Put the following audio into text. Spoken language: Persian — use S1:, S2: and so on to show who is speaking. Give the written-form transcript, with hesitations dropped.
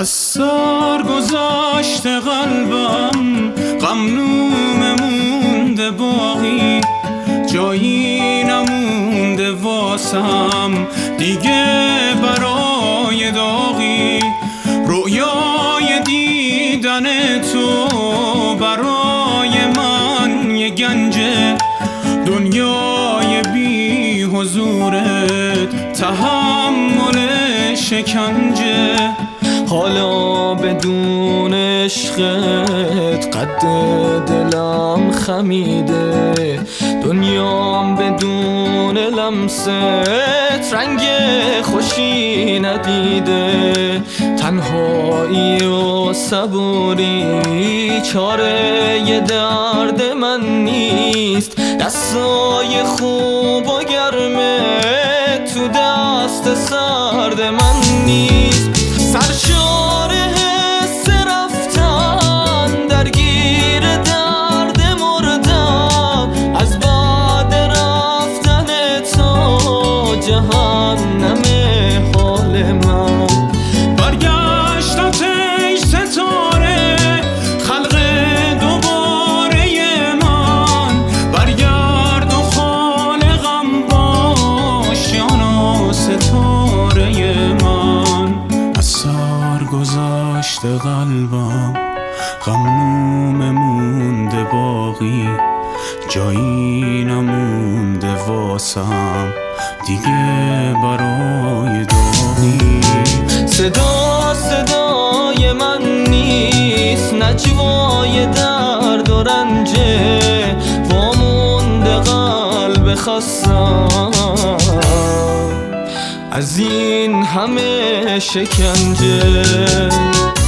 S1: از سر گذاشته قلبم، غمنومه مونده باقی، جایی نمونده واسم دیگه برای داغی. رویای دیدن تو برای من یه گنجه، دنیای بی حضورت تحمل شکنجه.
S2: حالا بدون عشقت قد دلم خمیده، دنیام بدون لمست رنگ خوشی ندیده. تنهایی و صبوری چاره ی درد من نیست، دستای خوب و گرمه تو دست سرد من نیست. سرشار حس رفتن درگیر درد مردن، از بعد رفتن تو جهنم حال من.
S1: برگشت آتش ستاره خلق دوباره من، برگرد و خالقم باش یانا ستاره من. از سر گذاشته قلبم، غمنومه مونده باقی، جایی نمونده واسم دیگه برای داغی.
S2: صدا صدای من نیست، نجوای درد و رنجه، وامونده قلب خستم از این همه شکنجه.